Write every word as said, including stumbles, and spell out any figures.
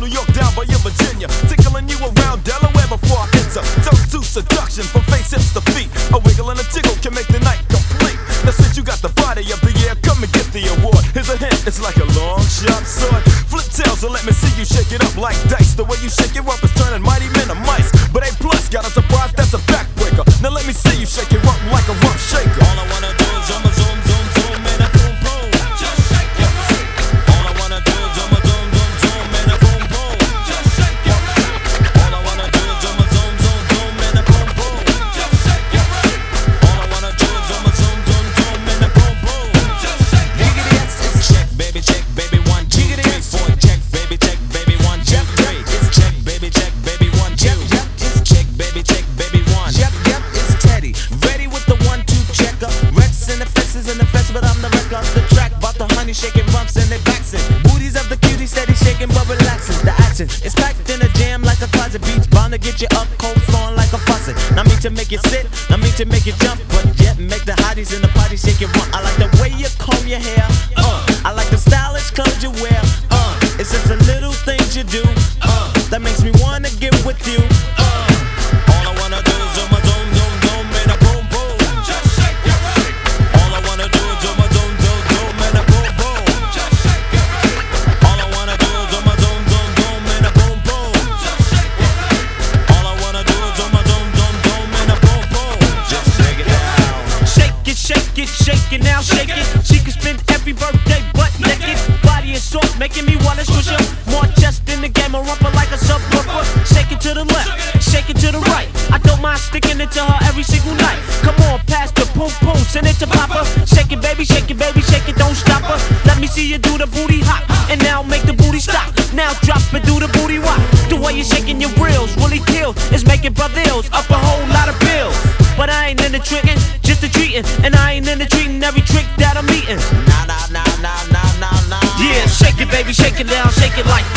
New York down by your Virginia, tickling you around Delaware before I enter. Toast to seduction from face, hips to feet. A wiggle and a tickle can make the night complete. Now since you got the body of the year, come and get the award. Here's a hint, it's like a long sharp sword. Flip tails and let me see you shake it up like dice. The way you shake it up is turning mighty men to mice. But A plus got a surprise, that's a backbreaker. Now let me see you shake it up like a rough shaker. All I wanna do is zoom, zoom, zoom, zoom, and a boom, boom. Just shake your feet. All I wanna do is zoom, zoom, zoom, zoom, and a boom, boom. Just shake your feet. All I wanna do is zoom, zoom, zoom, zoom, and a boom, boom. Just shake your feet. All I wanna do is zoom, zoom, zoom, zoom, and a boom, boom. Just shake your feet. It's check, baby, check, baby, one, two, three, four. Check, baby, check, baby, one, two, three. It's check, baby, check, baby, one, two. It's check, baby, check, baby, one. Yep, yep, it's Teddy. Ready with the one, two checker. Rex in the faces in the fence, but I'm the wreck off the track. Bought the honey shaking bumps and they backs-in. Booties of the cutie steady shaking but relaxing. The action is packed in a jam like a closet. Beats bound to get you up, cold flowing like a faucet. Not me to make you sit, not me to make you jump, but yet make the hotties in the party shake it run. I like the way you comb your hair, uh. I like the stylish clothes you wear, uh. It's just the little things you do, uh, that makes me wanna get with you, uh. All I wanna do is zoom, zoom, zoom, zoom, and a boom, boom. Just shake your feet. All I wanna do is zoom, zoom, zoom, zoom, and a boom, boom. Just shake your feet. All I wanna do is zoom, zoom, zoom, zoom, and a boom, boom. Just shake your feet. All I wanna do is zoom, zoom, zoom, zoom, and a boom, boom. Just shake it down. Shake it, shake it, shake it now, shake it. She can spend every birthday butt naked. Body is soft, making me wanna squish her. More chest in the game, a rumper like a subwoofer. Shake it to the left, shake it to the right. I don't mind sticking it to her every single night. Come on, pass the boom boom, send it to Papa. Shake it, baby, shake it, baby, shake it, don't stop her. Let me see you do the booty hop, and now make the booty stop. Now drop it, do the booty walk. The way you're shaking your grills really kills. It's making brothers up a whole lot of bills. But I ain't into tricking, just the treating. And I ain't into treating every trick that I'm eating. Nah, nah, nah, nah, nah, nah, nah. Yeah, shake it, baby, shake it down, shake it like